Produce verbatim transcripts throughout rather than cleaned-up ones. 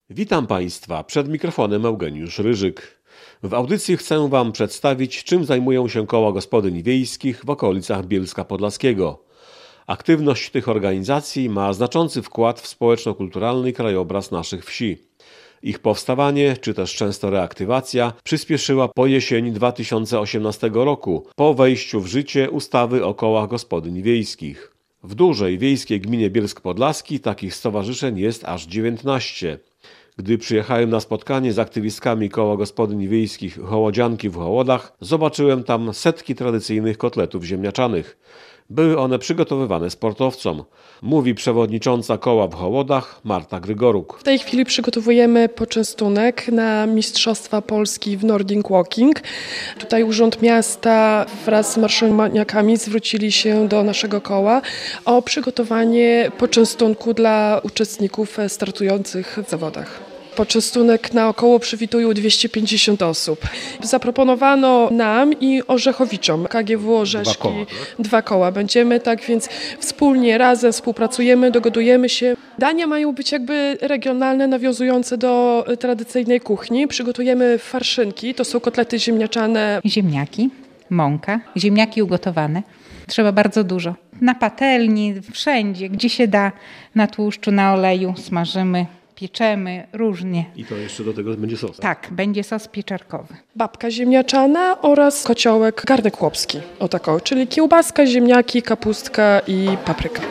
Witam Państwa, przed mikrofonem Eugeniusz Ryżyk. W audycji chcę Wam przedstawić, czym zajmują się koła gospodyń wiejskich w okolicach Bielska Podlaskiego. Aktywność tych organizacji ma znaczący wkład w społeczno-kulturalny krajobraz naszych wsi. Ich powstawanie, czy też często reaktywacja, przyspieszyła po jesieni dwa tysiące osiemnastego roku, po wejściu w życie ustawy o kołach gospodyń wiejskich. W dużej wiejskiej gminie Bielsk Podlaski takich stowarzyszeń jest aż dziewiętnaście. Gdy przyjechałem na spotkanie z aktywistkami koła gospodyń wiejskich Hołodzianki w Hołodach, zobaczyłem tam setki tradycyjnych kotletów ziemniaczanych. Były one przygotowywane sportowcom, mówi przewodnicząca koła w Hołodach Marta Grygoruk. W tej chwili przygotowujemy poczęstunek na Mistrzostwa Polski w Nordic Walking. Tutaj Urząd Miasta wraz z marszałkami zwrócili się do naszego koła o przygotowanie poczęstunku dla uczestników startujących w zawodach. Poczęstunek na około przewiduje dwieście pięćdziesiąt osób. Zaproponowano nam i Orzechowiczom, K G W Orzeszki, dwa koła, tak? dwa koła. Będziemy tak więc wspólnie, razem współpracujemy, dogadujemy się. Dania mają być jakby regionalne, nawiązujące do tradycyjnej kuchni. Przygotujemy farszynki, to są kotlety ziemniaczane. Ziemniaki, mąka, ziemniaki ugotowane. Trzeba bardzo dużo. Na patelni, wszędzie, gdzie się da, na tłuszczu, na oleju smażymy. Pieczemy różnie. I to jeszcze do tego będzie sos? Tak, będzie sos pieczarkowy. Babka ziemniaczana oraz kociołek, garnek chłopski. O taką, czyli kiełbaska, ziemniaki, kapustka i papryka.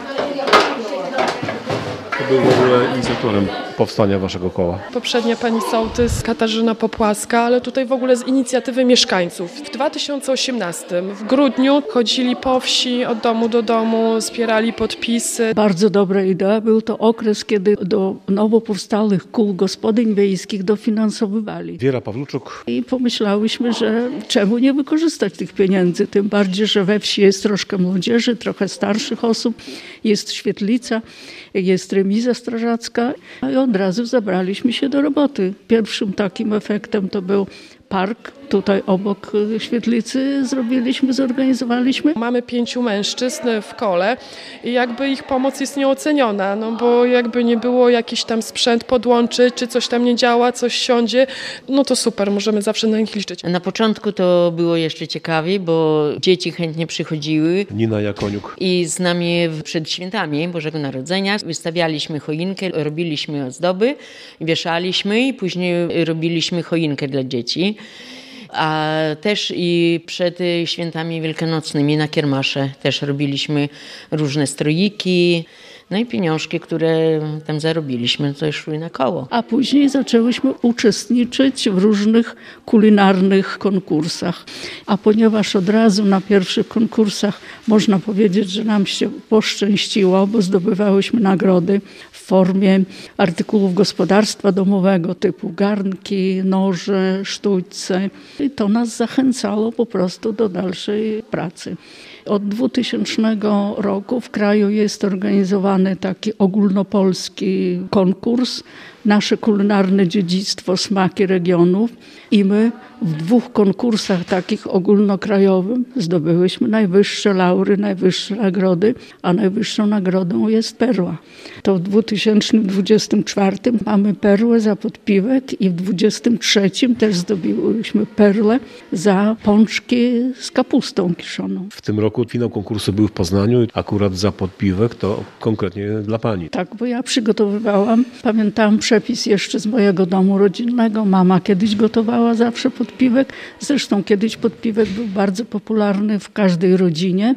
Kto był w ogóle inicjatorem powstania waszego koła? Poprzednia pani sołtys Katarzyna Popłaska, ale tutaj w ogóle z inicjatywy mieszkańców. W dwa tysiące osiemnastym w grudniu chodzili po wsi od domu do domu, zbierali podpisy. Bardzo dobra idea. Był to okres, kiedy do nowo powstałych kół gospodyń wiejskich dofinansowywali. Wiera Pawluczuk. I pomyślałyśmy, że czemu nie wykorzystać tych pieniędzy, tym bardziej, że we wsi jest troszkę młodzieży, trochę starszych osób, jest świetlica, jest remiza strażacka i od razu zabraliśmy się do roboty. Pierwszym takim efektem to był park. Tutaj obok świetlicy zrobiliśmy, zorganizowaliśmy. Mamy pięciu mężczyzn w kole i jakby ich pomoc jest nieoceniona, no bo jakby nie było jakiś tam sprzęt podłączyć, czy coś tam nie działa, coś siądzie, no to super, możemy zawsze na nich liczyć. Na początku to było jeszcze ciekawie, bo dzieci chętnie przychodziły. Nina Jakoniuk. I z nami przed świętami Bożego Narodzenia wystawialiśmy choinkę, robiliśmy ozdoby, wieszaliśmy i później robiliśmy choinkę dla dzieci. A też i przed świętami wielkanocnymi na kiermasze też robiliśmy różne stroiki, no i pieniążki, które tam zarobiliśmy, to szły na koło. A później zaczęłyśmy uczestniczyć w różnych kulinarnych konkursach. A ponieważ od razu na pierwszych konkursach można powiedzieć, że nam się poszczęściło, bo zdobywałyśmy nagrody w formie artykułów gospodarstwa domowego typu garnki, noże, sztućce. I to nas zachęcało po prostu do dalszej pracy. Od dwutysięcznego roku w kraju jest organizowany taki ogólnopolski konkurs Nasze kulinarne dziedzictwo, smaki regionów i my w dwóch konkursach takich ogólnokrajowym zdobyłyśmy najwyższe laury, najwyższe nagrody, a najwyższą nagrodą jest perła. To w dwa tysiące dwudziestym czwartym mamy perłę za podpiwek i w dwudziestym trzecim też zdobyłyśmy perłę za pączki z kapustą kiszoną. W tym roku finał konkursu był w Poznaniu, akurat za podpiwek to konkretnie dla pani. Tak, bo ja przygotowywałam, pamiętałam przepis jeszcze z mojego domu rodzinnego. Mama kiedyś gotowała zawsze podpiwek. Zresztą kiedyś podpiwek był bardzo popularny w każdej rodzinie,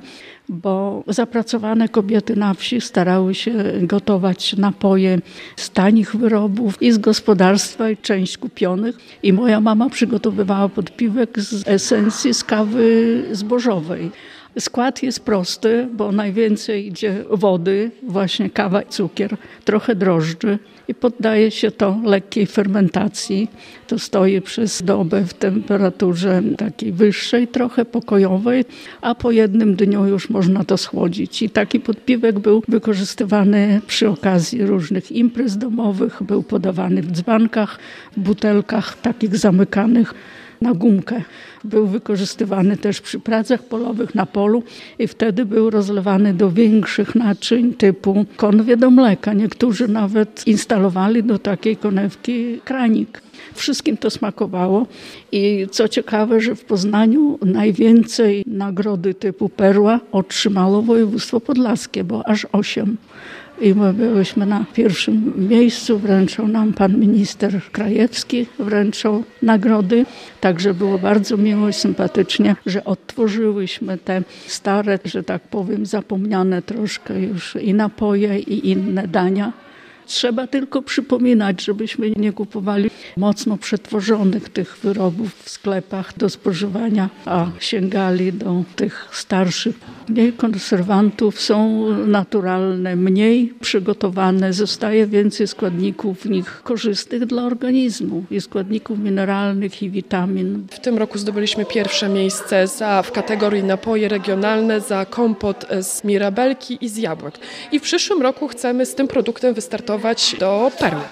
bo zapracowane kobiety na wsi starały się gotować napoje z tanich wyrobów i z gospodarstwa i część kupionych. I moja mama przygotowywała podpiwek z esencji z kawy zbożowej. Skład jest prosty, bo najwięcej idzie wody, właśnie kawa i cukier, trochę drożdży i poddaje się to lekkiej fermentacji. To stoi przez dobę w temperaturze takiej wyższej, trochę pokojowej, a po jednym dniu już można to schłodzić. I taki podpiwek był wykorzystywany przy okazji różnych imprez domowych, był podawany w dzbankach, w butelkach takich zamykanych na gumkę. Był wykorzystywany też przy pracach polowych na polu i wtedy był rozlewany do większych naczyń typu konwie do mleka. Niektórzy nawet instalowali do takiej konewki kranik. Wszystkim to smakowało i co ciekawe, że w Poznaniu najwięcej nagrody typu perła otrzymało województwo podlaskie, bo aż osiem. I my byłyśmy na pierwszym miejscu, wręczał nam pan minister Krajewski, wręczał nagrody. Także było bardzo miło i sympatycznie, że odtworzyłyśmy te stare, że tak powiem, zapomniane troszkę już i napoje, i inne dania. Trzeba tylko przypominać, żebyśmy nie kupowali mocno przetworzonych tych wyrobów w sklepach do spożywania, a sięgali do tych starszych. Mniej konserwantów, są naturalne, mniej przygotowane, zostaje więcej składników w nich korzystnych dla organizmu i składników mineralnych i witamin. W tym roku zdobyliśmy pierwsze miejsce za, w kategorii napoje regionalne za kompot z mirabelki i z jabłek. I w przyszłym roku chcemy z tym produktem wystartować do perły.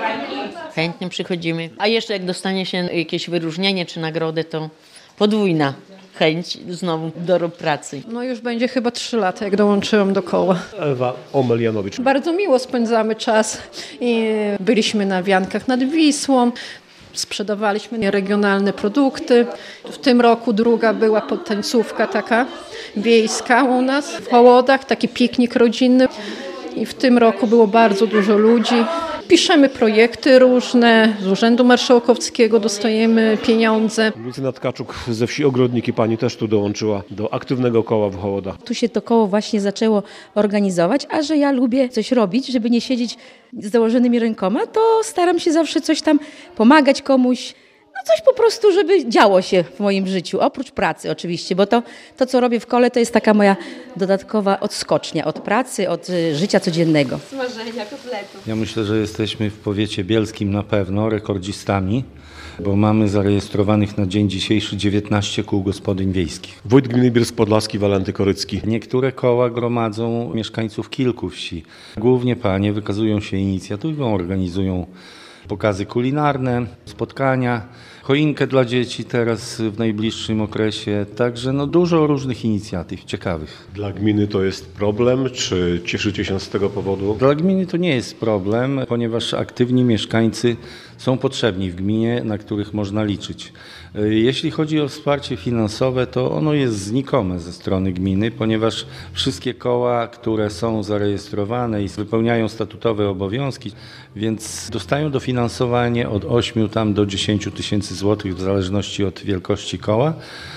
Chętnie przychodzimy. A jeszcze jak dostanie się jakieś wyróżnienie czy nagrodę, to podwójna chęć znowu do pracy. No już będzie chyba trzy lata, jak dołączyłam do koła. Ewa Omelianowicz. Bardzo miło spędzamy czas i byliśmy na wiankach nad Wisłą. Sprzedawaliśmy regionalne produkty. W tym roku druga była tańcówka taka wiejska u nas w Hołodach, taki piknik rodzinny. I w tym roku było bardzo dużo ludzi. Piszemy projekty różne, z Urzędu Marszałkowskiego dostajemy pieniądze. Lucyna Tkaczuk ze wsi Ogrodniki, pani też tu dołączyła do aktywnego koła w Hołodach. Tu się to koło właśnie zaczęło organizować, a że ja lubię coś robić, żeby nie siedzieć z założonymi rękoma, to staram się zawsze coś tam pomagać komuś. No coś po prostu, żeby działo się w moim życiu, oprócz pracy oczywiście, bo to, to co robię w kole, to jest taka moja dodatkowa odskocznia od pracy, od y, życia codziennego. Smażenia kotletów. Ja myślę, że jesteśmy w powiecie bielskim na pewno rekordzistami, bo mamy zarejestrowanych na dzień dzisiejszy dziewiętnaście kół gospodyń wiejskich. Wójt gminy Bielsk Podlaski Walenty Korycki. Niektóre koła gromadzą mieszkańców kilku wsi. Głównie panie wykazują się inicjatywą, organizują pokazy kulinarne, spotkania, choinkę dla dzieci teraz w najbliższym okresie. Także no dużo różnych inicjatyw ciekawych. Dla gminy to jest problem, czy cieszycie się z tego powodu? Dla gminy to nie jest problem, ponieważ aktywni mieszkańcy są potrzebni w gminie, na których można liczyć. Jeśli chodzi o wsparcie finansowe, to ono jest znikome ze strony gminy, ponieważ wszystkie koła, które są zarejestrowane i wypełniają statutowe obowiązki, więc dostają dofinansowanie od ośmiu tam do dziesięciu tysięcy złotych w zależności od wielkości koła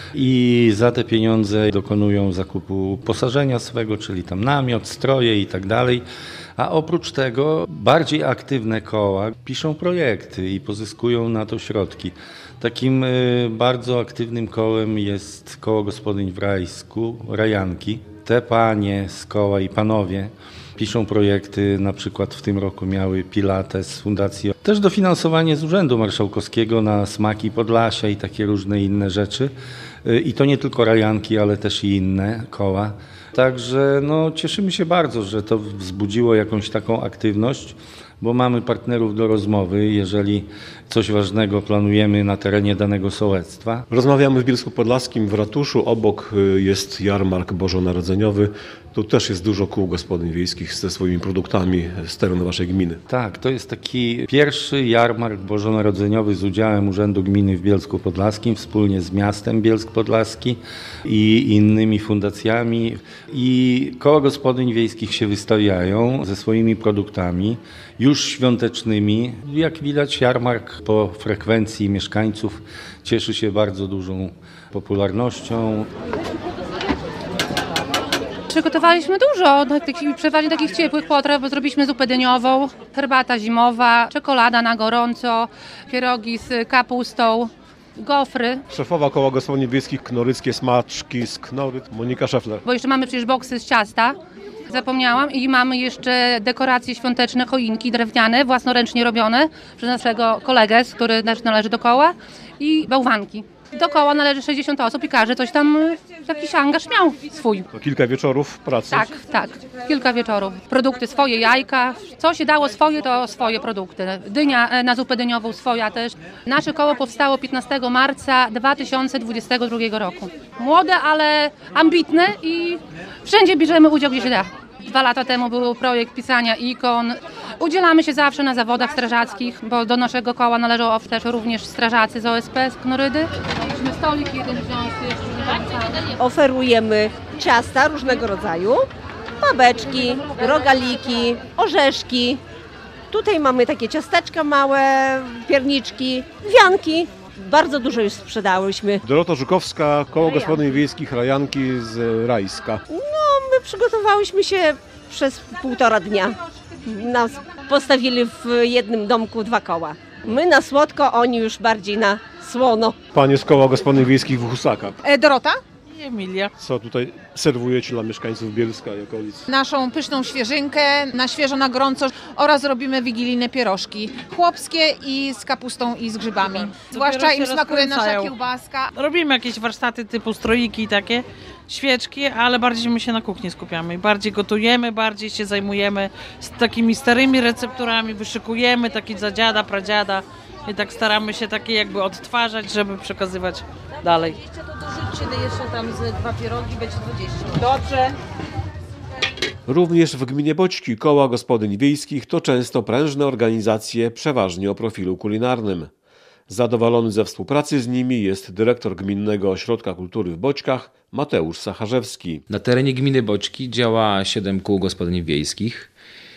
i za te pieniądze dokonują zakupu posażenia swego, czyli tam namiot, stroje i tak dalej. A oprócz tego bardziej aktywne koła piszą projekty i pozyskują na to środki. Takim bardzo aktywnym kołem jest koło gospodyń w Rajsku, Rajanki. Te panie z koła i panowie piszą projekty, na przykład w tym roku miały Pilates z fundacji. Też dofinansowanie z Urzędu Marszałkowskiego na smaki Podlasia i takie różne inne rzeczy. I to nie tylko Rajanki, ale też i inne koła. Także no, cieszymy się bardzo, że to wzbudziło jakąś taką aktywność, bo mamy partnerów do rozmowy, jeżeli coś ważnego planujemy na terenie danego sołectwa. Rozmawiamy w Bielsku Podlaskim, w ratuszu, obok jest jarmark bożonarodzeniowy. Tu też jest dużo kół gospodyń wiejskich ze swoimi produktami z terenu waszej gminy. Tak, to jest taki pierwszy jarmark bożonarodzeniowy z udziałem Urzędu Gminy w Bielsku Podlaskim, wspólnie z miastem Bielsk Podlaski i innymi fundacjami. I koła gospodyń wiejskich się wystawiają ze swoimi produktami, już świątecznymi. Jak widać, jarmark po frekwencji mieszkańców cieszy się bardzo dużą popularnością. Przygotowaliśmy dużo, takich, przeważnie takich ciepłych potraw, bo zrobiliśmy zupę dyniową, herbata zimowa, czekolada na gorąco, pierogi z kapustą, gofry. Szefowa koła gospodyń wiejskich Knoryckie Smaczki z Knoryt, Monika Szefler. Bo jeszcze mamy przecież boksy z ciasta, zapomniałam, i mamy jeszcze dekoracje świąteczne, choinki drewniane, własnoręcznie robione przez naszego kolegę, który też należy do koła, i bałwanki. Do koła należy sześćdziesiąt osób i każdy coś tam jakiś angaż miał swój. To kilka wieczorów pracy. Tak, tak. Kilka wieczorów. Produkty swoje, jajka. Co się dało swoje, to swoje produkty. Dynia na zupę dyniową swoja też. Nasze koło powstało piętnastego marca dwa tysiące dwudziestego drugiego roku. Młode, ale ambitne i wszędzie bierzemy udział, gdzie się da. Dwa lata temu był projekt pisania ikon. Udzielamy się zawsze na zawodach strażackich, bo do naszego koła należą też również strażacy z O S P, z Knorydy. Mieliśmy stolik jeden wziąć jeszcze. Oferujemy ciasta różnego rodzaju, babeczki, rogaliki, orzeszki. Tutaj mamy takie ciasteczka małe, pierniczki, wianki. Bardzo dużo już sprzedałyśmy. Dorota Żukowska, Koło Gospodyń Wiejskich Rajanki z Rajska. No, my przygotowałyśmy się przez półtora dnia. Nas postawili w jednym domku dwa koła. My na słodko, oni już bardziej na słono. Panie z Koła Gospodyń Wiejskich w Husakach. E, Dorota i Emilia. Co tutaj serwujecie dla mieszkańców Bielska i okolic? Naszą pyszną świeżynkę, na świeżo, na gorąco oraz robimy wigilijne pierożki. Chłopskie i z kapustą i z grzybami. Zwłaszcza im smakuje nasza kiełbaska. Robimy jakieś warsztaty typu stroiki takie, świeczki, ale bardziej my się na kuchni skupiamy. Bardziej gotujemy, bardziej się zajmujemy z takimi starymi recepturami, wyszykujemy taki za dziada, pradziada i tak staramy się takie jakby odtwarzać, żeby przekazywać dalej. Jeszcze to dorzućcie, jeszcze tam ze dwa pierogi, będzie dwadzieścia. Dobrze. Również w gminie Boćki Koła Gospodyń Wiejskich to często prężne organizacje, przeważnie o profilu kulinarnym. Zadowolony ze współpracy z nimi jest dyrektor Gminnego Ośrodka Kultury w Boćkach Mateusz Sacharzewski. Na terenie gminy Boćki działa siedem kół gospodyń wiejskich.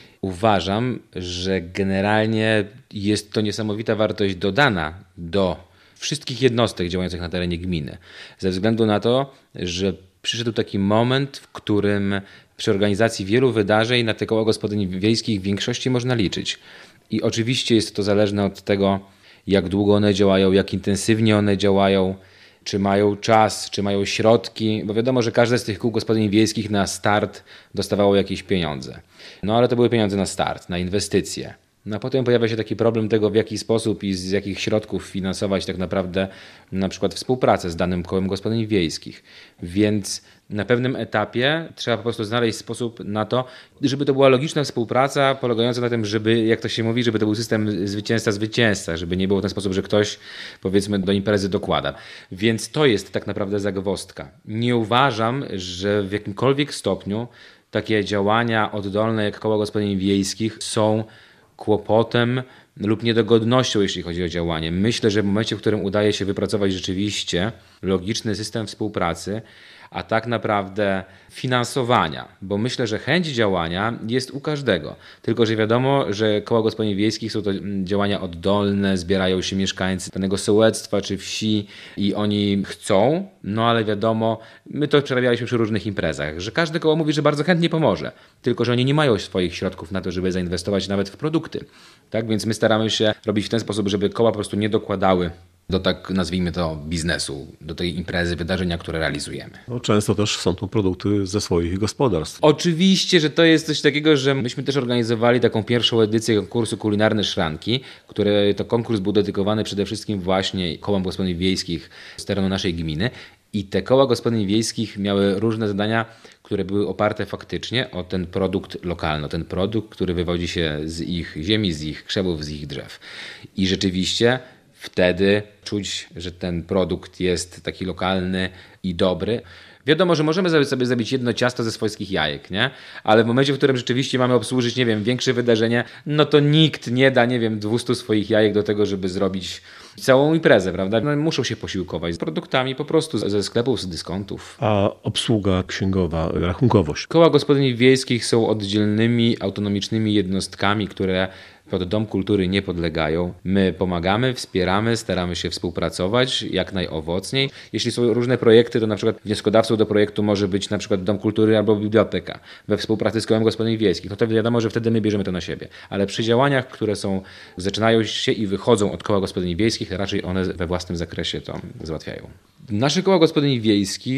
Uważam, że generalnie jest to niesamowita wartość dodana do wszystkich jednostek działających na terenie gminy. Ze względu na to, że przyszedł taki moment, w którym przy organizacji wielu wydarzeń na te koła gospodyń wiejskich w większości można liczyć. I oczywiście jest to zależne od tego, jak długo one działają, jak intensywnie one działają, czy mają czas, czy mają środki, bo wiadomo, że każde z tych kół gospodyń wiejskich na start dostawało jakieś pieniądze. No ale to były pieniądze na start, na inwestycje. No a potem pojawia się taki problem tego, w jaki sposób i z jakich środków finansować tak naprawdę na przykład współpracę z danym kołem gospodyń wiejskich. Więc na pewnym etapie trzeba po prostu znaleźć sposób na to, żeby to była logiczna współpraca polegająca na tym, żeby, jak to się mówi, żeby to był system zwycięzca-zwycięzca, żeby nie było w ten sposób, że ktoś, powiedzmy, do imprezy dokłada. Więc to jest tak naprawdę zagwozdka. Nie uważam, że w jakimkolwiek stopniu takie działania oddolne jak koła gospodyń wiejskich są kłopotem lub niedogodnością, jeśli chodzi o działanie. Myślę, że w momencie, w którym udaje się wypracować rzeczywiście logiczny system współpracy, a tak naprawdę finansowania, bo myślę, że chęć działania jest u każdego. Tylko że wiadomo, że koła gospodyń wiejskich są to działania oddolne, zbierają się mieszkańcy danego sołectwa czy wsi i oni chcą, no ale wiadomo, my to przerabialiśmy przy różnych imprezach, że każde koło mówi, że bardzo chętnie pomoże, tylko że oni nie mają swoich środków na to, żeby zainwestować nawet w produkty. Tak więc my staramy się robić w ten sposób, żeby koła po prostu nie dokładały do, tak nazwijmy to, biznesu, do tej imprezy, wydarzenia, które realizujemy. No, często też są to produkty ze swoich gospodarstw. Oczywiście, że to jest coś takiego, że myśmy też organizowali taką pierwszą edycję konkursu Kulinarne Szranki, który to konkurs był dedykowany przede wszystkim właśnie kołom gospodyń wiejskich z terenu naszej gminy. I te koła gospodyń wiejskich miały różne zadania, które były oparte faktycznie o ten produkt lokalny, o ten produkt, który wywodzi się z ich ziemi, z ich krzewów, z ich drzew. I rzeczywiście wtedy czuć, że ten produkt jest taki lokalny i dobry. Wiadomo, że możemy sobie zrobić jedno ciasto ze swojskich jajek, nie? Ale w momencie, w którym rzeczywiście mamy obsłużyć, nie wiem, większe wydarzenie, no to nikt nie da, nie wiem, dwieście swoich jajek do tego, żeby zrobić całą imprezę, prawda? No, muszą się posiłkować z produktami po prostu ze sklepów, z dyskontów. A obsługa księgowa, rachunkowość? Koła gospodyń wiejskich są oddzielnymi, autonomicznymi jednostkami, które pod Dom Kultury nie podlegają. My pomagamy, wspieramy, staramy się współpracować jak najowocniej. Jeśli są różne projekty, to na przykład wnioskodawcą do projektu może być na przykład Dom Kultury albo biblioteka we współpracy z Kołem Gospodyń Wiejskich. No to wiadomo, że wtedy my bierzemy to na siebie. Ale przy działaniach, które są, zaczynają się i wychodzą od Koła Gospodyń Wiejskich, raczej one we własnym zakresie to załatwiają. Nasze Koła Gospodyń Wiejskich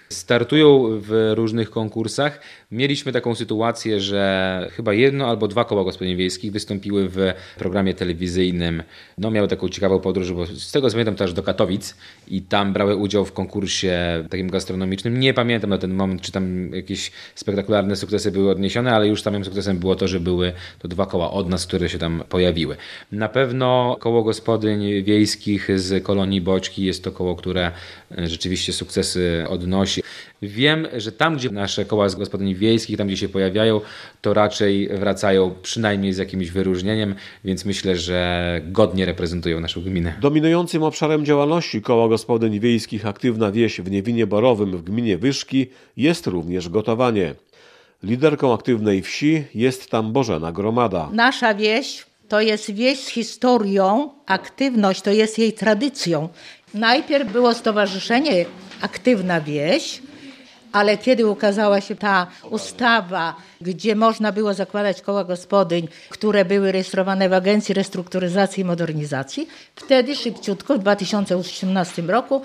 startują w różnych konkursach. Mieliśmy taką sytuację, że chyba jedno albo dwa koła gospodyń wiejskich wystąpiły w programie telewizyjnym. No, miały taką ciekawą podróż, bo z tego co pamiętam też do Katowic i tam brały udział w konkursie takim gastronomicznym. Nie pamiętam na ten moment, czy tam jakieś spektakularne sukcesy były odniesione, ale już samym sukcesem było to, że były to dwa koła od nas, które się tam pojawiły. Na pewno koło gospodyń wiejskich z Kolonii Boczki jest to koło, które rzeczywiście sukcesy odnosi. Wiem, że tam, gdzie nasze koła z gospodyń wiejskich, tam gdzie się pojawiają, to raczej wracają przynajmniej z jakimś wyróżnieniem, więc myślę, że godnie reprezentują naszą gminę. Dominującym obszarem działalności koła gospodyń wiejskich Aktywna Wieś w Niewinie Borowym w gminie Wyszki jest również gotowanie. Liderką Aktywnej Wsi jest tam Bożena Gromada. Nasza wieś to jest wieś z historią, aktywność to jest jej tradycją. Najpierw było stowarzyszenie Aktywna Wieś, ale kiedy ukazała się ta ustawa, gdzie można było zakładać koła gospodyń, które były rejestrowane w Agencji Restrukturyzacji i Modernizacji, wtedy szybciutko w dwa tysiące osiemnastym roku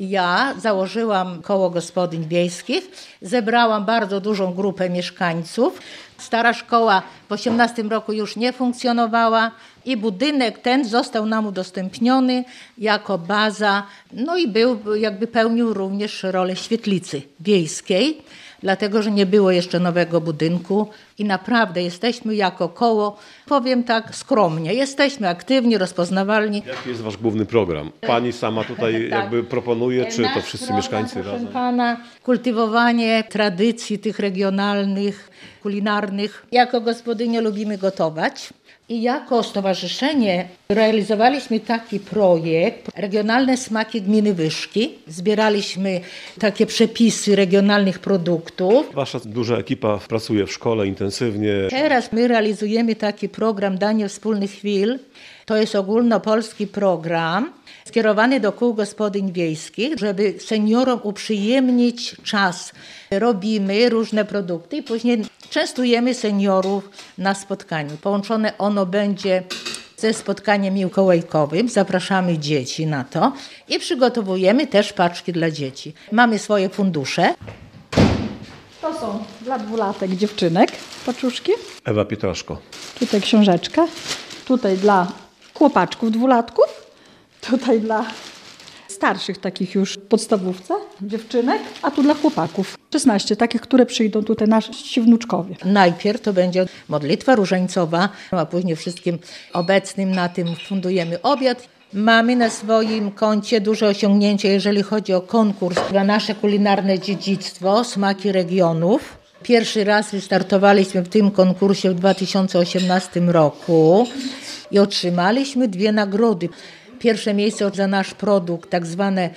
ja założyłam koło gospodyń wiejskich, zebrałam bardzo dużą grupę mieszkańców. Stara szkoła w osiemnastym roku już nie funkcjonowała i budynek ten został nam udostępniony jako baza, no i był, jakby pełnił również rolę świetlicy wiejskiej, dlatego że nie było jeszcze nowego budynku i naprawdę jesteśmy jako koło, powiem tak skromnie, jesteśmy aktywni, rozpoznawalni. Jaki jest wasz główny program? Pani sama tutaj tak. jakby proponuje, czy to wszyscy program, mieszkańcy razem? Pana, kultywowanie tradycji tych regionalnych, kulinarnych. Jako gospodynie lubimy gotować. I jako stowarzyszenie realizowaliśmy taki projekt Regionalne Smaki Gminy Wyszki. Zbieraliśmy takie przepisy regionalnych produktów. Wasza duża ekipa pracuje w szkole intensywnie. Teraz my realizujemy taki program Danie Wspólnych Chwil. To jest ogólnopolski program skierowany do kół gospodyń wiejskich, żeby seniorom uprzyjemnić czas. Robimy różne produkty i później częstujemy seniorów na spotkaniu. Połączone ono będzie ze spotkaniem mikołajkowym. Zapraszamy dzieci na to i przygotowujemy też paczki dla dzieci. Mamy swoje fundusze. To są dla dwulatek dziewczynek paczuszki. Ewa Pietraszko. Tutaj książeczka. Tutaj dla chłopaczków dwulatków. Tutaj dla starszych takich już w podstawówce dziewczynek, a tu dla chłopaków. szesnaście takich, które przyjdą tutaj nasi wnuczkowie. Najpierw to będzie modlitwa różańcowa, a później wszystkim obecnym na tym fundujemy obiad. Mamy na swoim koncie duże osiągnięcie, jeżeli chodzi o konkurs na nasze kulinarne dziedzictwo, smaki regionów. Pierwszy raz wystartowaliśmy w tym konkursie w dwa tysiące osiemnastym roku i otrzymaliśmy dwie nagrody. Pierwsze miejsce za nasz produkt, tak zwane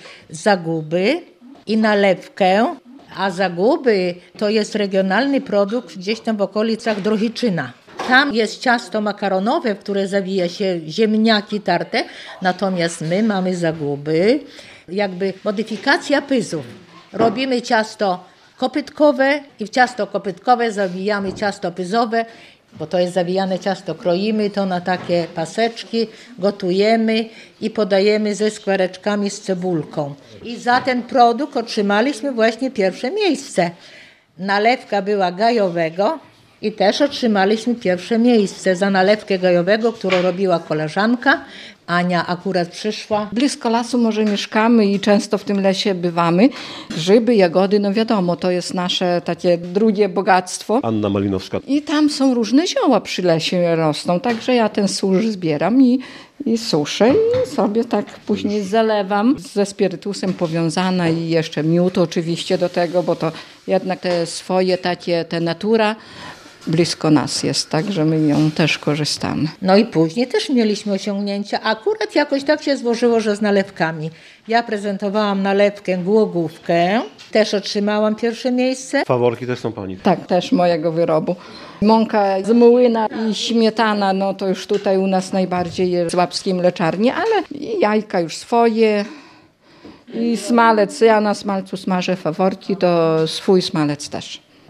zaguby i nalewkę, a zaguby to jest regionalny produkt gdzieś tam w okolicach Drohiczyna. Tam jest ciasto makaronowe, w które zawija się ziemniaki tarte, natomiast my mamy zaguby, jakby modyfikacja pyzów. Robimy ciasto kopytkowe i w ciasto kopytkowe zawijamy ciasto pyzowe, bo to jest zawijane ciasto, kroimy to na takie paseczki, gotujemy i podajemy ze skwareczkami z cebulką. I za ten produkt otrzymaliśmy właśnie pierwsze miejsce. Nalewka była gajowego i też otrzymaliśmy pierwsze miejsce za nalewkę gajowego, którą robiła koleżanka. Ania akurat przyszła. Blisko lasu może mieszkamy i często w tym lesie bywamy. Grzyby, jagody, no wiadomo, to jest nasze takie drugie bogactwo. Anna Malinowska. I tam są różne zioła przy lesie rosną, także ja ten susz zbieram i, i suszę i sobie tak później zalewam. Ze spirytusem powiązana i jeszcze miód oczywiście do tego, bo to jednak te swoje takie, te natura blisko nas jest, tak, że my ją też korzystamy. No i później też mieliśmy osiągnięcia. Akurat jakoś tak się złożyło, że z nalewkami. Ja prezentowałam nalewkę głogówkę, też otrzymałam pierwsze miejsce. Faworki też są pani? Tak, też mojego wyrobu. Mąka z młyna i śmietana, no to już tutaj u nas najbardziej jest w Łapskiej Mleczarni, ale i jajka już swoje. I smalec, ja na smalcu smażę faworki, to swój smalec też.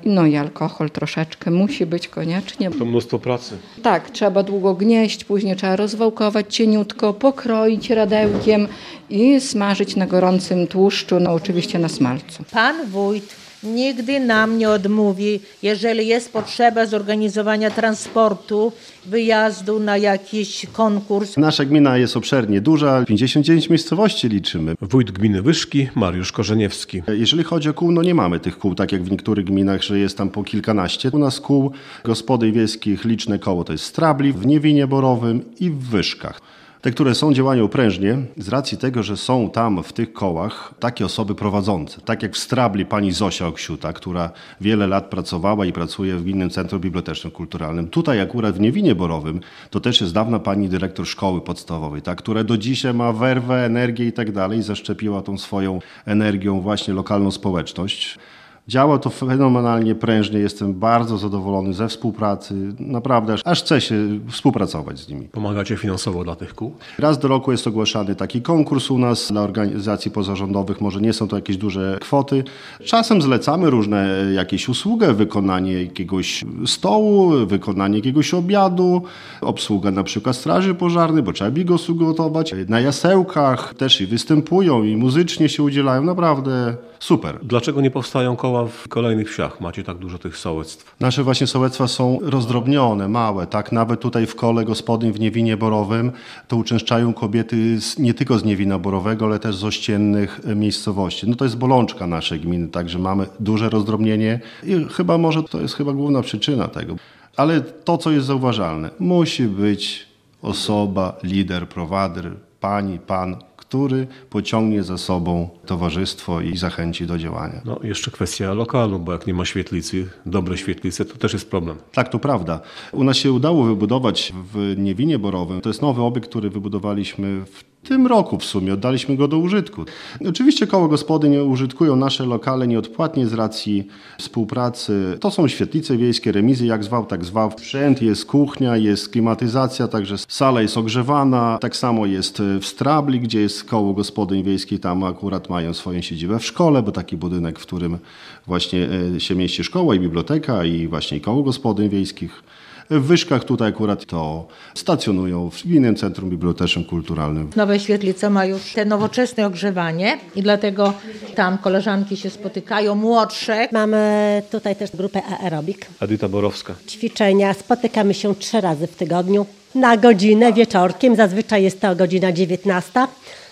No i alkohol troszeczkę musi być koniecznie. To mnóstwo pracy. Tak, trzeba długo gnieść, później trzeba rozwałkować cieniutko, pokroić radełkiem i smażyć na gorącym tłuszczu, no oczywiście na smalcu. Pan wójt nigdy nam nie odmówi, jeżeli jest potrzeba zorganizowania transportu, wyjazdu na jakiś konkurs. Nasza gmina jest obszernie duża, pięćdziesiąt dziewięć miejscowości liczymy. Wójt gminy Wyszki, Mariusz Korzeniewski. Jeżeli chodzi o kół, no nie mamy tych kół, tak jak w niektórych gminach, że jest tam po kilkanaście. U nas kół gospodyń wiejskich liczne koło to jest w Strabli, w Niewinie Borowym i w Wyszkach. Te, które są, działają prężnie z racji tego, że są tam w tych kołach takie osoby prowadzące. Tak jak w Strabli pani Zosia Oksiuta, która wiele lat pracowała i pracuje w Gminnym Centrum Biblioteczno-Kulturalnym. Tutaj akurat w Niewinie Borowym to też jest dawna pani dyrektor szkoły podstawowej, tak, która do dzisiaj ma werwę, energię i tak dalej. Zaszczepiła tą swoją energią właśnie lokalną społeczność. Działa to fenomenalnie prężnie, jestem bardzo zadowolony ze współpracy, naprawdę aż chce się współpracować z nimi. Pomagacie finansowo dla tych kół? Raz do roku jest ogłaszany taki konkurs u nas dla organizacji pozarządowych, może nie są to jakieś duże kwoty. Czasem zlecamy różne jakieś usługi, wykonanie jakiegoś stołu, wykonanie jakiegoś obiadu, obsługa na przykład straży pożarnej, bo trzeba bigos ugotować. Na jasełkach też i występują i muzycznie się udzielają, naprawdę super. Dlaczego nie powstają koła w kolejnych wsiach? Macie tak dużo tych sołectw. Nasze właśnie sołectwa są rozdrobnione, małe, tak? Nawet tutaj w kole gospodyń w Niewinie Borowym to uczęszczają kobiety z, nie tylko z Niewina Borowego, ale też z ościennych miejscowości. No to jest bolączka naszej gminy, także mamy duże rozdrobnienie i chyba może to jest chyba główna przyczyna tego. Ale to, co jest zauważalne, musi być osoba, lider, prowader, pani, pan, który pociągnie za sobą towarzystwo i zachęci do działania. No jeszcze kwestia lokalu, bo jak nie ma świetlicy, dobre świetlice, to też jest problem. Tak, to prawda. U nas się udało wybudować w Niewinie Borowym. To jest nowy obiekt, który wybudowaliśmy w tym roku w sumie. Oddaliśmy go do użytku. Oczywiście koło gospodyń użytkują nasze lokale nieodpłatnie z racji współpracy. To są świetlice wiejskie, remizy, jak zwał, tak zwał. Sprzęt, jest kuchnia, jest klimatyzacja, także sala jest ogrzewana. Tak samo jest w Strabli, gdzie jest koło gospodyń wiejskich. Tam akurat mają swoją siedzibę w szkole, bo taki budynek, w którym właśnie się mieści szkoła i biblioteka i właśnie koło gospodyń wiejskich. W Wyszkach tutaj akurat to stacjonują w Gminnym Centrum Biblioteczno-Kulturalnym. Nowe świetlice ma już te nowoczesne ogrzewanie i dlatego tam koleżanki się spotykają, młodsze. Mamy tutaj też grupę aerobik. Edyta Borowska. Ćwiczenia, spotykamy się trzy razy w tygodniu na godzinę wieczorkiem, zazwyczaj jest to godzina dziewiętnasta.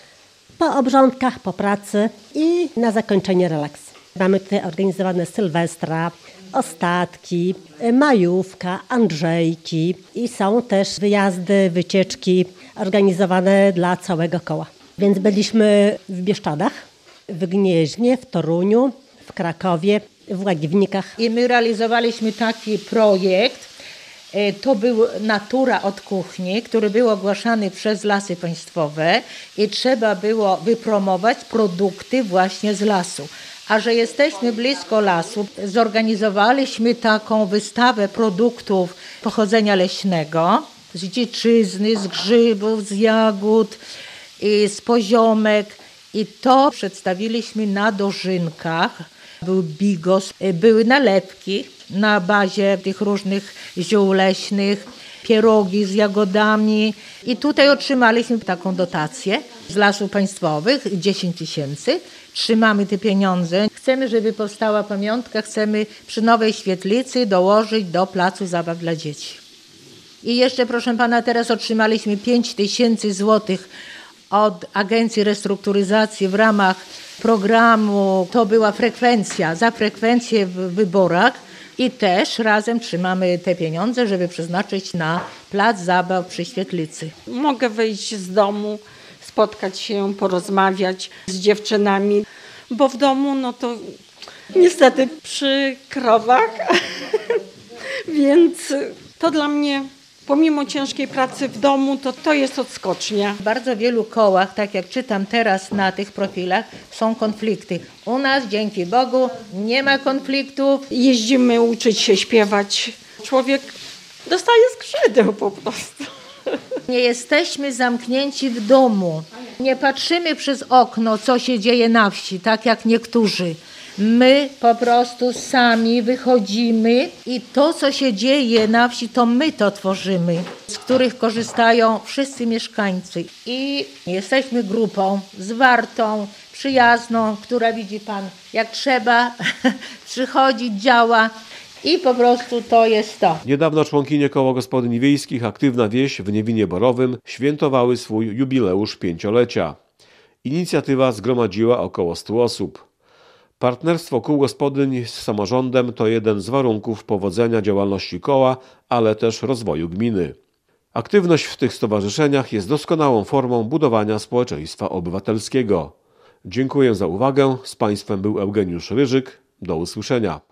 Po obrządkach, po pracy i na zakończenie relaks. Mamy tutaj organizowane Sylwestra, ostatki, majówka, Andrzejki i są też wyjazdy, wycieczki organizowane dla całego koła. Więc byliśmy w Bieszczadach, w Gnieźnie, w Toruniu, w Krakowie, w Łagiewnikach. I my realizowaliśmy taki projekt, to był Natura od kuchni, który był ogłaszany przez Lasy Państwowe i trzeba było wypromować produkty właśnie z lasu. A że jesteśmy blisko lasu, zorganizowaliśmy taką wystawę produktów pochodzenia leśnego, z dziczyzny, z grzybów, z jagód, i z poziomek. I to przedstawiliśmy na dożynkach. Był bigos, były nalepki na bazie tych różnych ziół leśnych, pierogi z jagodami. I tutaj otrzymaliśmy taką dotację z Lasów Państwowych, dziesięć tysięcy. Trzymamy te pieniądze. Chcemy, żeby powstała pamiątka, chcemy przy nowej świetlicy dołożyć do placu zabaw dla dzieci. I jeszcze, proszę pana, teraz otrzymaliśmy pięć tysięcy złotych od Agencji Restrukturyzacji w ramach programu. To była frekwencja, za frekwencję w wyborach. I też razem trzymamy te pieniądze, żeby przeznaczyć na plac zabaw przy świetlicy. Mogę wyjść z domu, spotkać się, porozmawiać z dziewczynami, bo w domu no to niestety przy krowach, więc to dla mnie pomimo ciężkiej pracy w domu, to to jest odskocznia. W bardzo wielu kołach, tak jak czytam teraz na tych profilach, są konflikty. U nas, dzięki Bogu, nie ma konfliktów. Jeździmy uczyć się śpiewać. Człowiek dostaje skrzydeł po prostu. Nie jesteśmy zamknięci w domu. Nie patrzymy przez okno, co się dzieje na wsi, tak jak niektórzy. My po prostu sami wychodzimy i to, co się dzieje na wsi, to my to tworzymy, z których korzystają wszyscy mieszkańcy. I jesteśmy grupą zwartą, przyjazną, która, widzi pan, jak trzeba, przychodzi, działa i po prostu to jest to. Niedawno członkinie Koła Gospodyń Wiejskich Aktywna Wieś w Niewinie Borowym świętowały swój jubileusz pięciolecia. Inicjatywa zgromadziła około stu osób. Partnerstwo kół gospodyń z samorządem to jeden z warunków powodzenia działalności koła, ale też rozwoju gminy. Aktywność w tych stowarzyszeniach jest doskonałą formą budowania społeczeństwa obywatelskiego. Dziękuję za uwagę. Z Państwem był Eugeniusz Ryżyk. Do usłyszenia.